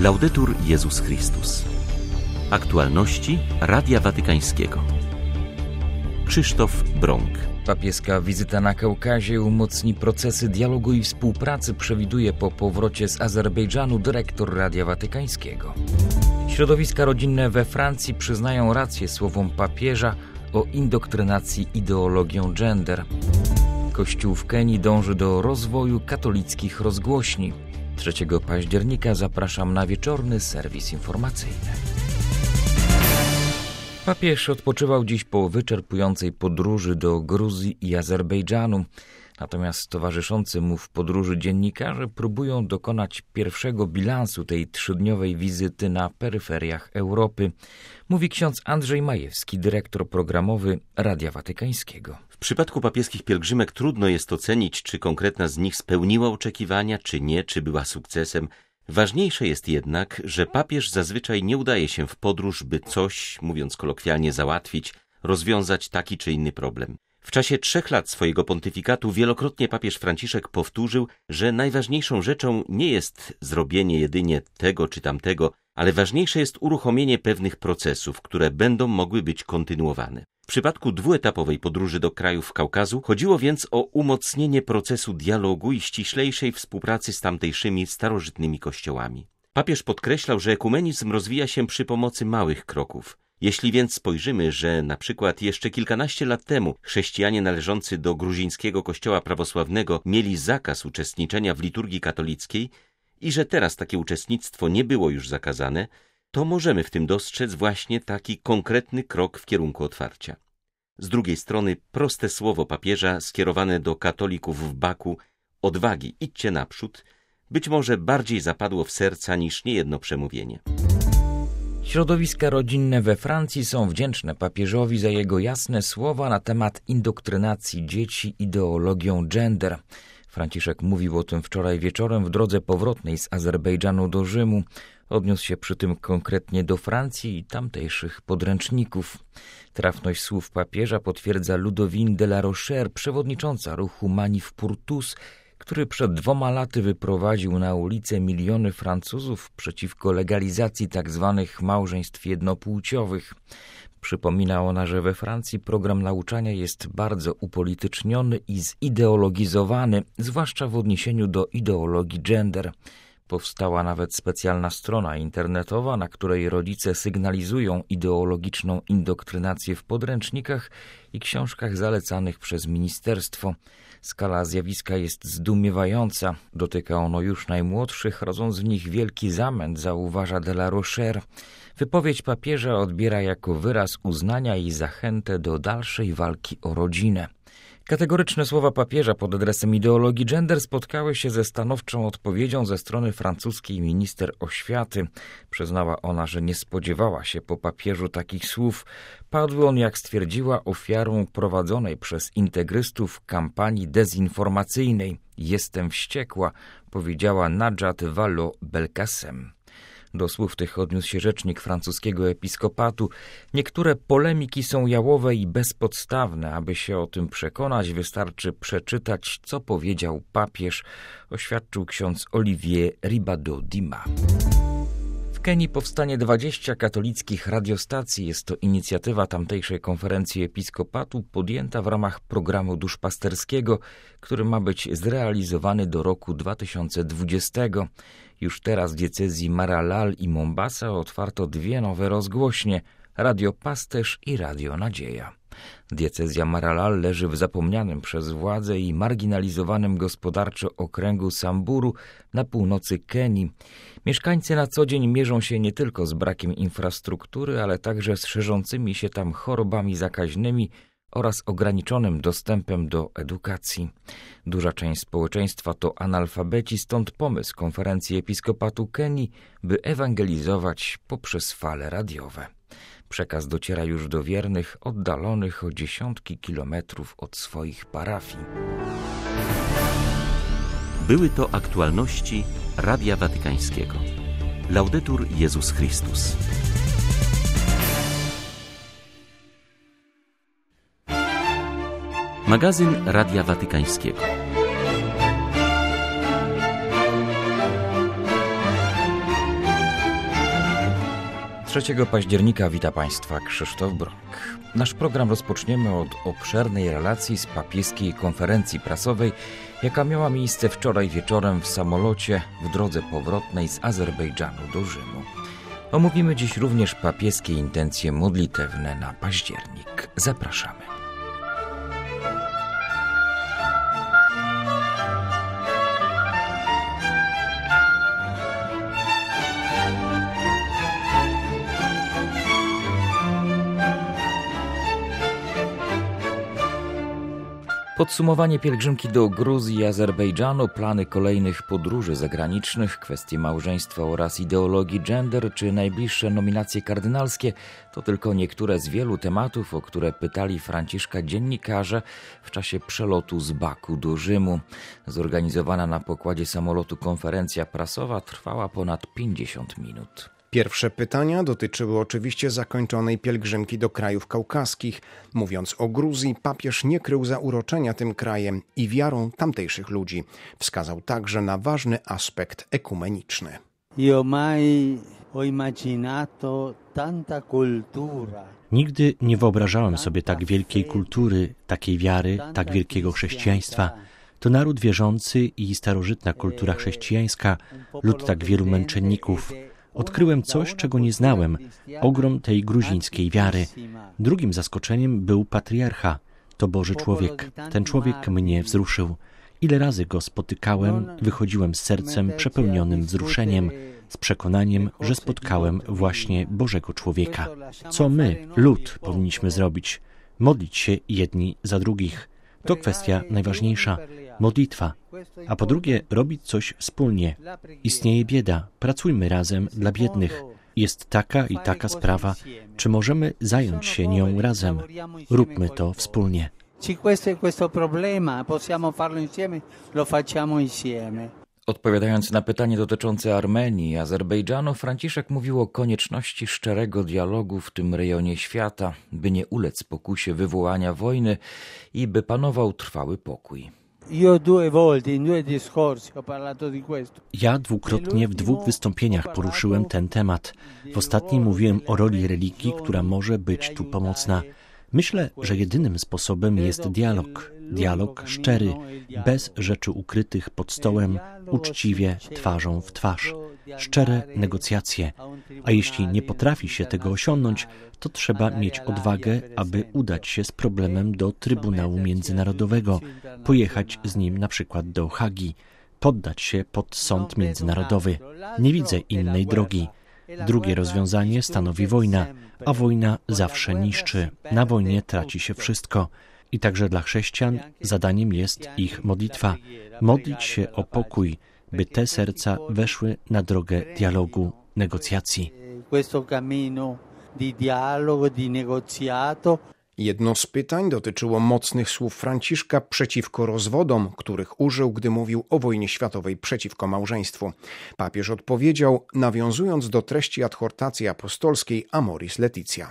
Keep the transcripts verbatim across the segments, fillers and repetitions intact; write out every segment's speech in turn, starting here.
Laudetur Jezus Chrystus. Aktualności Radia Watykańskiego. Krzysztof Brąk. Papieska wizyta na Kaukazie umocni procesy dialogu i współpracy, przewiduje po powrocie z Azerbejdżanu dyrektor Radia Watykańskiego. Środowiska rodzinne we Francji przyznają rację słowom papieża o indoktrynacji ideologią gender. Kościół w Kenii dąży do rozwoju katolickich rozgłośni. trzeciego października zapraszam na wieczorny serwis informacyjny. Papież odpoczywał dziś po wyczerpującej podróży do Gruzji i Azerbejdżanu. Natomiast towarzyszący mu w podróży dziennikarze próbują dokonać pierwszego bilansu tej trzydniowej wizyty na peryferiach Europy, mówi ksiądz Andrzej Majewski, dyrektor programowy Radia Watykańskiego. W przypadku papieskich pielgrzymek trudno jest ocenić, czy konkretna z nich spełniła oczekiwania, czy nie, czy była sukcesem. Ważniejsze jest jednak, że papież zazwyczaj nie udaje się w podróż, by coś, mówiąc kolokwialnie, załatwić, rozwiązać taki czy inny problem. W czasie trzech lat swojego pontyfikatu wielokrotnie papież Franciszek powtórzył, że najważniejszą rzeczą nie jest zrobienie jedynie tego czy tamtego, ale ważniejsze jest uruchomienie pewnych procesów, które będą mogły być kontynuowane. W przypadku dwuetapowej podróży do krajów Kaukazu chodziło więc o umocnienie procesu dialogu i ściślejszej współpracy z tamtejszymi starożytnymi kościołami. Papież podkreślał, że ekumenizm rozwija się przy pomocy małych kroków. Jeśli więc spojrzymy, że na przykład jeszcze kilkanaście lat temu chrześcijanie należący do gruzińskiego kościoła prawosławnego mieli zakaz uczestniczenia w liturgii katolickiej i że teraz takie uczestnictwo nie było już zakazane, to możemy w tym dostrzec właśnie taki konkretny krok w kierunku otwarcia. Z drugiej strony proste słowo papieża skierowane do katolików w Baku, odwagi, idźcie naprzód, być może bardziej zapadło w serca niż niejedno przemówienie. Środowiska rodzinne we Francji są wdzięczne papieżowi za jego jasne słowa na temat indoktrynacji dzieci ideologią gender. Franciszek mówił o tym wczoraj wieczorem w drodze powrotnej z Azerbejdżanu do Rzymu. Odniósł się przy tym konkretnie do Francji i tamtejszych podręczników. Trafność słów papieża potwierdza Ludovine de la Rochère, przewodnicząca ruchu Manif pour tous, który przed dwoma laty wyprowadził na ulicę miliony Francuzów przeciwko legalizacji tzw. małżeństw jednopłciowych. Przypomina ona, że we Francji program nauczania jest bardzo upolityczniony i zideologizowany, zwłaszcza w odniesieniu do ideologii gender. Powstała nawet specjalna strona internetowa, na której rodzice sygnalizują ideologiczną indoktrynację w podręcznikach i książkach zalecanych przez ministerstwo. Skala zjawiska jest zdumiewająca. Dotyka ono już najmłodszych, rodząc w nich wielki zamęt, zauważa de la Rochère. Wypowiedź papieża odbiera jako wyraz uznania i zachętę do dalszej walki o rodzinę. Kategoryczne słowa papieża pod adresem ideologii gender spotkały się ze stanowczą odpowiedzią ze strony francuskiej minister oświaty. Przyznała ona, że nie spodziewała się po papieżu takich słów. Padł on, jak stwierdziła, ofiarą prowadzonej przez integrystów kampanii dezinformacyjnej. Jestem wściekła, powiedziała Najat Vallaud-Belkacem. Do słów tych odniósł się rzecznik francuskiego episkopatu. Niektóre polemiki są jałowe i bezpodstawne. Aby się o tym przekonać, wystarczy przeczytać, co powiedział papież, oświadczył ksiądz Olivier Ribado-Dima. W Kenii powstanie dwadzieścia katolickich radiostacji. Jest to inicjatywa tamtejszej konferencji episkopatu podjęta w ramach programu duszpasterskiego, który ma być zrealizowany do roku dwa tysiące dwudziestego. Już teraz w diecezji Maralal i Mombasa otwarto dwie nowe rozgłośnie – Radio Pasterz i Radio Nadzieja. Diecezja Maralal leży w zapomnianym przez władze i marginalizowanym gospodarczo okręgu Samburu na północy Kenii. Mieszkańcy na co dzień mierzą się nie tylko z brakiem infrastruktury, ale także z szerzącymi się tam chorobami zakaźnymi oraz ograniczonym dostępem do edukacji. Duża część społeczeństwa to analfabeci, stąd pomysł konferencji episkopatu Kenii, by ewangelizować poprzez fale radiowe. Przekaz dociera już do wiernych, oddalonych o dziesiątki kilometrów od swoich parafii. Były to aktualności Radia Watykańskiego. Laudetur Jezus Chrystus. Magazyn Radia Watykańskiego. trzeciego października wita Państwa Krzysztof Bronk. Nasz program rozpoczniemy od obszernej relacji z papieskiej konferencji prasowej, jaka miała miejsce wczoraj wieczorem w samolocie w drodze powrotnej z Azerbejdżanu do Rzymu. Omówimy dziś również papieskie intencje modlitewne na październik. Zapraszamy. Podsumowanie pielgrzymki do Gruzji i Azerbejdżanu, plany kolejnych podróży zagranicznych, kwestie małżeństwa oraz ideologii gender czy najbliższe nominacje kardynalskie to tylko niektóre z wielu tematów, o które pytali Franciszka dziennikarze w czasie przelotu z Baku do Rzymu. Zorganizowana na pokładzie samolotu konferencja prasowa trwała ponad pięćdziesiąt minut. Pierwsze pytania dotyczyły oczywiście zakończonej pielgrzymki do krajów kaukaskich. Mówiąc o Gruzji, papież nie krył zauroczenia tym krajem i wiarą tamtejszych ludzi. Wskazał także na ważny aspekt ekumeniczny. Nigdy nie wyobrażałem sobie tak wielkiej kultury, takiej wiary, tak wielkiego chrześcijaństwa. To naród wierzący i starożytna kultura chrześcijańska, lud tak wielu męczenników. Odkryłem coś, czego nie znałem, ogrom tej gruzińskiej wiary. Drugim zaskoczeniem był patriarcha. To Boży człowiek. Ten człowiek mnie wzruszył. Ile razy go spotykałem, wychodziłem z sercem przepełnionym wzruszeniem, z przekonaniem, że spotkałem właśnie Bożego człowieka. Co my, lud, powinniśmy zrobić? Modlić się jedni za drugich. To kwestia najważniejsza. Modlitwa. A po drugie, robić coś wspólnie. Istnieje bieda. Pracujmy razem dla biednych. Jest taka i taka sprawa. Czy możemy zająć się nią razem? Róbmy to wspólnie. Odpowiadając na pytanie dotyczące Armenii i Azerbejdżanu, Franciszek mówił o konieczności szczerego dialogu w tym rejonie świata, by nie ulec pokusie wywołania wojny i by panował trwały pokój. Ja dwukrotnie w dwóch wystąpieniach poruszyłem ten temat. W ostatnim mówiłem o roli religii, która może być tu pomocna. Myślę, że jedynym sposobem jest dialog. Dialog szczery, bez rzeczy ukrytych pod stołem, uczciwie, twarzą w twarz. Szczere negocjacje. A jeśli nie potrafi się tego osiągnąć, to trzeba mieć odwagę, aby udać się z problemem do Trybunału Międzynarodowego, pojechać z nim na przykład do Hagi, poddać się pod sąd międzynarodowy. Nie widzę innej drogi. Drugie rozwiązanie stanowi wojna, a wojna zawsze niszczy. Na wojnie traci się wszystko. I także dla chrześcijan zadaniem jest ich modlitwa. Modlić się o pokój, by te serca weszły na drogę dialogu, negocjacji. Jedno z pytań dotyczyło mocnych słów Franciszka przeciwko rozwodom, których użył, gdy mówił o wojnie światowej przeciwko małżeństwu. Papież odpowiedział, nawiązując do treści adhortacji apostolskiej Amoris Laetitia.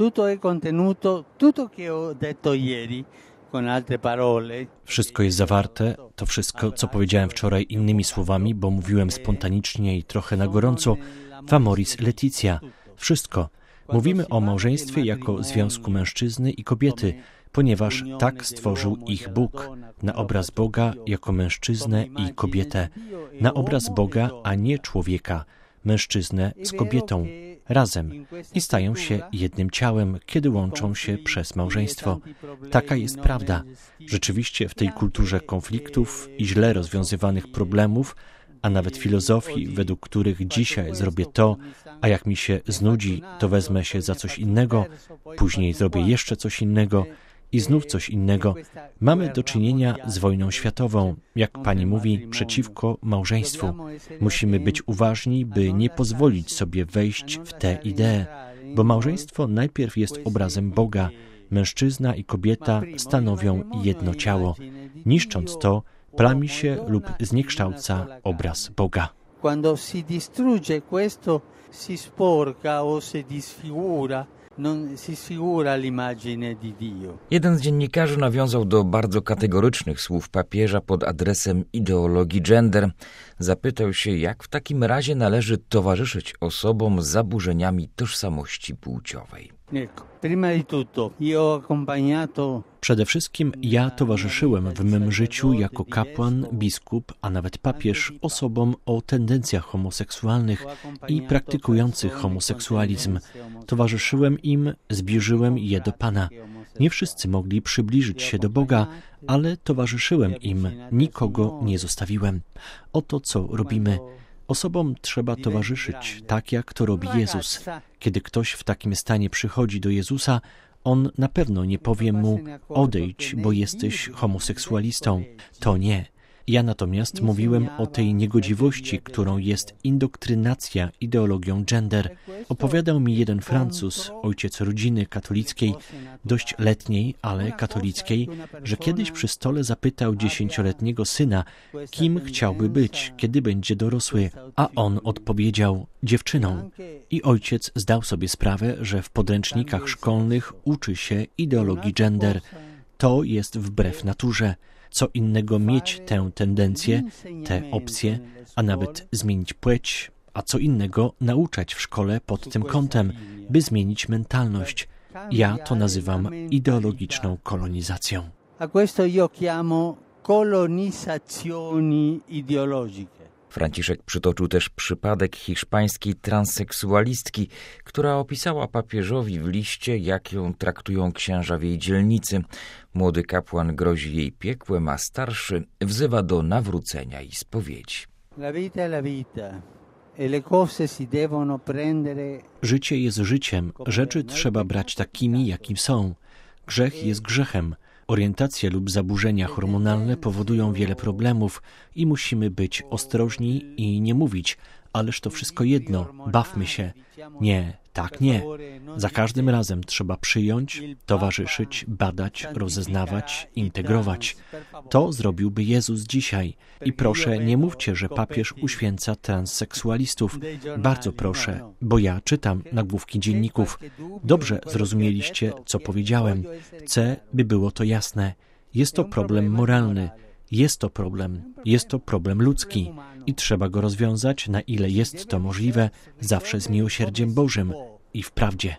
Wszystko jest zawarte, to wszystko, co powiedziałem wczoraj innymi słowami, bo mówiłem spontanicznie i trochę na gorąco, w Amoris Laetitia. Wszystko. Mówimy o małżeństwie jako związku mężczyzny i kobiety, ponieważ tak stworzył ich Bóg, na obraz Boga jako mężczyznę i kobietę, na obraz Boga, a nie człowieka, mężczyznę z kobietą, razem i stają się jednym ciałem, kiedy łączą się przez małżeństwo. Taka jest prawda. Rzeczywiście w tej kulturze konfliktów i źle rozwiązywanych problemów, a nawet filozofii, według których dzisiaj zrobię to, a jak mi się znudzi, to wezmę się za coś innego, później zrobię jeszcze coś innego i znów coś innego. Mamy do czynienia z wojną światową, jak pani mówi, przeciwko małżeństwu. Musimy być uważni, by nie pozwolić sobie wejść w tę ideę, bo małżeństwo najpierw jest obrazem Boga. Mężczyzna i kobieta stanowią jedno ciało. Niszcząc to, plami się lub zniekształca obraz Boga. Quando si distrugge questo, si sporca o si disfigura Jeden z dziennikarzy nawiązał do bardzo kategorycznych słów papieża pod adresem ideologii gender. Zapytał się, jak w takim razie należy towarzyszyć osobom z zaburzeniami tożsamości płciowej. Przede wszystkim ja towarzyszyłem w mym życiu jako kapłan, biskup, a nawet papież osobom o tendencjach homoseksualnych i praktykujących homoseksualizm. Towarzyszyłem im, zbliżyłem je do Pana. Nie wszyscy mogli przybliżyć się do Boga, ale towarzyszyłem im, nikogo nie zostawiłem. Oto co robimy. Osobom trzeba towarzyszyć, tak jak to robi Jezus. Kiedy ktoś w takim stanie przychodzi do Jezusa, On na pewno nie powie mu: odejdź, bo jesteś homoseksualistą. To nie. Ja natomiast mówiłem o tej niegodziwości, którą jest indoktrynacja ideologią gender. Opowiadał mi jeden Francuz, ojciec rodziny katolickiej, dość letniej, ale katolickiej, że kiedyś przy stole zapytał dziesięcioletniego syna, kim chciałby być, kiedy będzie dorosły, a on odpowiedział: dziewczyną. I ojciec zdał sobie sprawę, że w podręcznikach szkolnych uczy się ideologii gender. To jest wbrew naturze. Co innego mieć tę tendencję, te opcje, a nawet zmienić płeć, a co innego nauczać w szkole pod tym kątem, by zmienić mentalność. Ja to nazywam ideologiczną kolonizacją. A questo io chiamo colonizzazioni ideologiche. Franciszek przytoczył też przypadek hiszpańskiej transseksualistki, która opisała papieżowi w liście, jak ją traktują księża w jej dzielnicy. Młody kapłan grozi jej piekłem, a starszy wzywa do nawrócenia i spowiedzi. Życie jest życiem, rzeczy trzeba brać takimi, jakim są. Grzech jest grzechem. Orientacja lub zaburzenia hormonalne powodują wiele problemów i musimy być ostrożni i nie mówić: ależ to wszystko jedno, bawmy się. Nie, tak nie. Za każdym razem trzeba przyjąć, towarzyszyć, badać, rozeznawać, integrować. To zrobiłby Jezus dzisiaj. I proszę, nie mówcie, że papież uświęca transseksualistów. Bardzo proszę, bo ja czytam nagłówki dzienników. Dobrze zrozumieliście, co powiedziałem. Chcę, by było to jasne. Jest to problem moralny. Jest to problem. Jest to problem ludzki. I trzeba go rozwiązać, na ile jest to możliwe, zawsze z miłosierdziem Bożym i w prawdzie.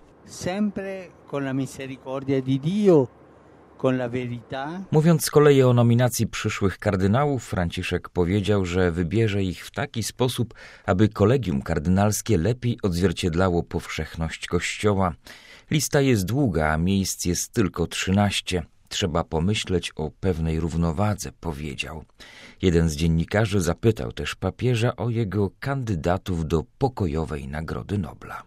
Mówiąc z kolei o nominacji przyszłych kardynałów, Franciszek powiedział, że wybierze ich w taki sposób, aby kolegium kardynalskie lepiej odzwierciedlało powszechność Kościoła. Lista jest długa, a miejsc jest tylko trzynaście. Trzeba pomyśleć o pewnej równowadze, powiedział. Jeden z dziennikarzy zapytał też papieża o jego kandydatów do pokojowej Nagrody Nobla.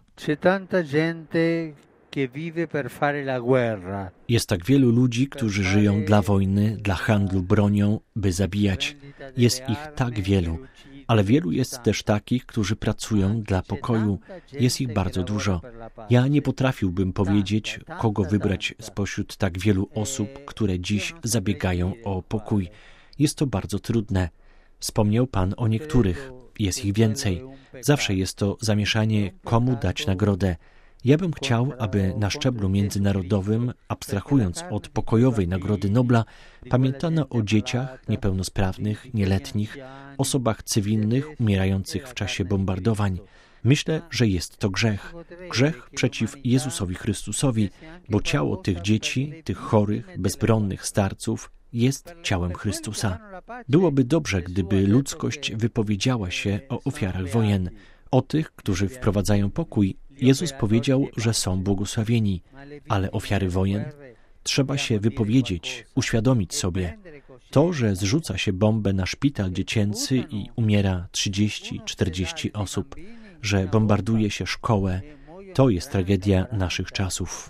Jest tak wielu ludzi, którzy żyją dla wojny, dla handlu bronią, by zabijać. Jest ich tak wielu. Ale wielu jest też takich, którzy pracują dla pokoju. Jest ich bardzo dużo. Ja nie potrafiłbym powiedzieć, kogo wybrać spośród tak wielu osób, które dziś zabiegają o pokój. Jest to bardzo trudne. Wspomniał Pan o niektórych. Jest ich więcej. Zawsze jest to zamieszanie, komu dać nagrodę. Ja bym chciał, aby na szczeblu międzynarodowym, abstrahując od pokojowej Nagrody Nobla, pamiętano o dzieciach niepełnosprawnych, nieletnich, osobach cywilnych umierających w czasie bombardowań. Myślę, że jest to grzech. Grzech przeciw Jezusowi Chrystusowi, bo ciało tych dzieci, tych chorych, bezbronnych starców jest ciałem Chrystusa. Byłoby dobrze, gdyby ludzkość wypowiedziała się o ofiarach wojen. O tych, którzy wprowadzają pokój, Jezus powiedział, że są błogosławieni, ale ofiary wojen? Trzeba się wypowiedzieć, uświadomić sobie. To, że zrzuca się bombę na szpital dziecięcy i umiera trzydzieści czterdzieści osób, że bombarduje się szkołę, to jest tragedia naszych czasów.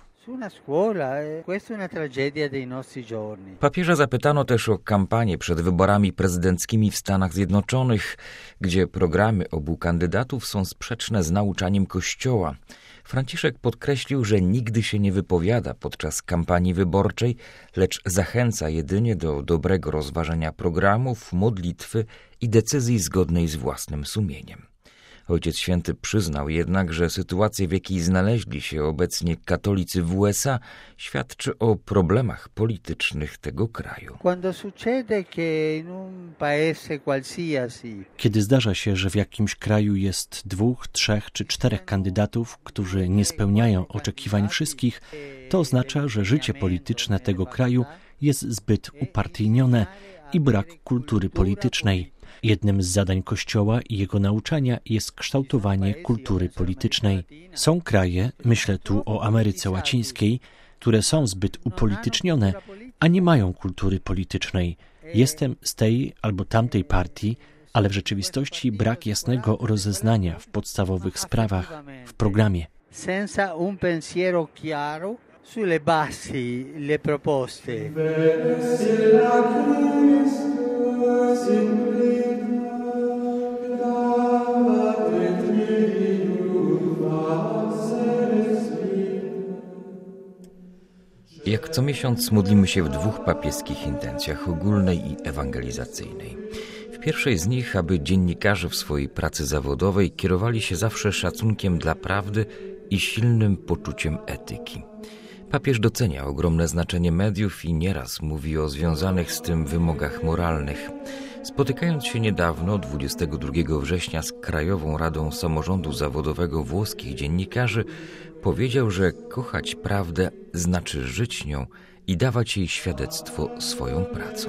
Papieża zapytano też o kampanię przed wyborami prezydenckimi w Stanach Zjednoczonych, gdzie programy obu kandydatów są sprzeczne z nauczaniem Kościoła. Franciszek podkreślił, że nigdy się nie wypowiada podczas kampanii wyborczej, lecz zachęca jedynie do dobrego rozważenia programów, modlitwy i decyzji zgodnej z własnym sumieniem. Ojciec Święty przyznał jednak, że sytuacja, w jakiej znaleźli się obecnie katolicy w U S A, świadczy o problemach politycznych tego kraju. Kiedy zdarza się, że w jakimś kraju jest dwóch, trzech czy czterech kandydatów, którzy nie spełniają oczekiwań wszystkich, to oznacza, że życie polityczne tego kraju jest zbyt upartyjnione i brak kultury politycznej. Jednym z zadań Kościoła i jego nauczania jest kształtowanie kultury politycznej. Są kraje, myślę tu o Ameryce Łacińskiej, które są zbyt upolitycznione, a nie mają kultury politycznej. Jestem z tej albo tamtej partii, ale w rzeczywistości brak jasnego rozeznania w podstawowych sprawach, w programie. Senza un pensiero chiaro sulle basi, le proposte. Jak co miesiąc modlimy się w dwóch papieskich intencjach, ogólnej i ewangelizacyjnej. W pierwszej z nich, aby dziennikarze w swojej pracy zawodowej kierowali się zawsze szacunkiem dla prawdy i silnym poczuciem etyki. Papież docenia ogromne znaczenie mediów i nieraz mówi o związanych z tym wymogach moralnych. Spotykając się niedawno, dwudziestego drugiego września, z Krajową Radą Samorządu Zawodowego włoskich dziennikarzy, powiedział, że kochać prawdę znaczy żyć nią i dawać jej świadectwo swoją pracą.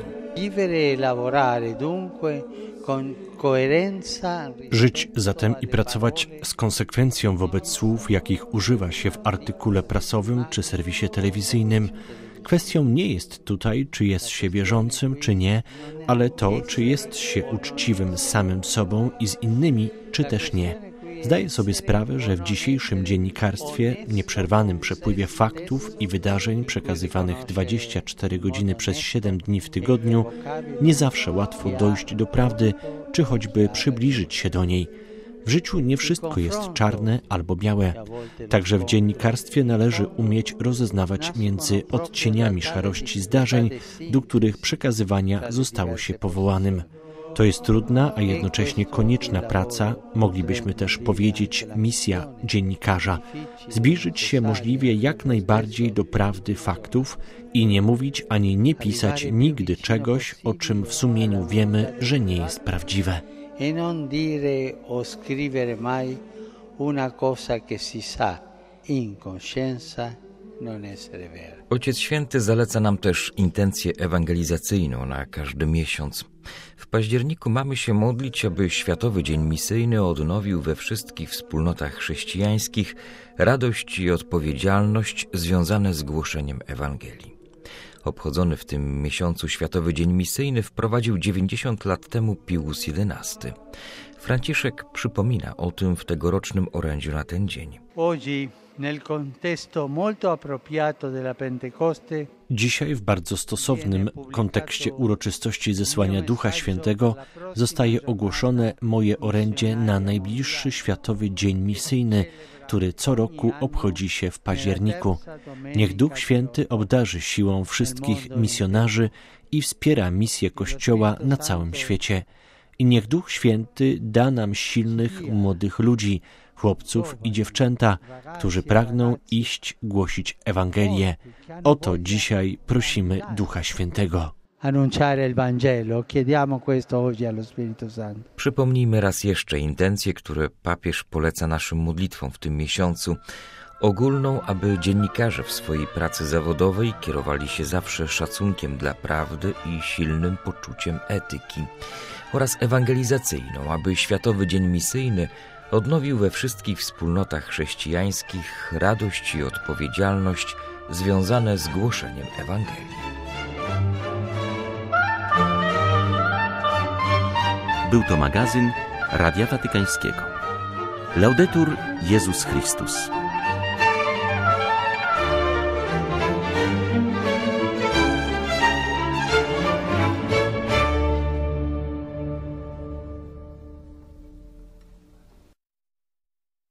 Żyć zatem i pracować z konsekwencją wobec słów, jakich używa się w artykule prasowym czy serwisie telewizyjnym. Kwestią nie jest tutaj, czy jest się wierzącym, czy nie, ale to, czy jest się uczciwym z samym sobą i z innymi, czy też nie. Zdaję sobie sprawę, że w dzisiejszym dziennikarstwie, nieprzerwanym przepływie faktów i wydarzeń przekazywanych dwadzieścia cztery godziny przez siedem dni w tygodniu, nie zawsze łatwo dojść do prawdy, czy choćby przybliżyć się do niej. W życiu nie wszystko jest czarne albo białe. Także w dziennikarstwie należy umieć rozeznawać między odcieniami szarości zdarzeń, do których przekazywania zostało się powołanym. To jest trudna, a jednocześnie konieczna praca, moglibyśmy też powiedzieć misja dziennikarza. Zbliżyć się możliwie jak najbardziej do prawdy faktów i nie mówić ani nie pisać nigdy czegoś, o czym w sumieniu wiemy, że nie jest prawdziwe. E non dire o scrivere mai una cosa che si sa in coscienza non essere vera. Ojciec Święty zaleca nam też intencję ewangelizacyjną na każdy miesiąc. W październiku mamy się modlić, aby Światowy Dzień Misyjny odnowił we wszystkich wspólnotach chrześcijańskich radość i odpowiedzialność związane z głoszeniem Ewangelii. Obchodzony w tym miesiącu Światowy Dzień Misyjny wprowadził dziewięćdziesiąt lat temu Pius jedenasty. Franciszek przypomina o tym w tegorocznym orędziu na ten dzień. Dzisiaj w bardzo stosownym kontekście uroczystości zesłania Ducha Świętego zostaje ogłoszone moje orędzie na najbliższy Światowy Dzień Misyjny, który co roku obchodzi się w październiku. Niech Duch Święty obdarzy siłą wszystkich misjonarzy i wspiera misję Kościoła na całym świecie. I niech Duch Święty da nam silnych, młodych ludzi, chłopców i dziewczęta, którzy pragną iść głosić Ewangelię. O to dzisiaj prosimy Ducha Świętego. Annunciare il Vangelo, chiediamo questo oggi allo Spirito Santo. Przypomnijmy raz jeszcze intencje, które papież poleca naszym modlitwom w tym miesiącu. Ogólną, aby dziennikarze w swojej pracy zawodowej kierowali się zawsze szacunkiem dla prawdy i silnym poczuciem etyki. Oraz ewangelizacyjną, aby Światowy Dzień Misyjny odnowił we wszystkich wspólnotach chrześcijańskich radość i odpowiedzialność związane z głoszeniem Ewangelii. Był to magazyn Radia Watykańskiego. Laudetur Jezus Chrystus.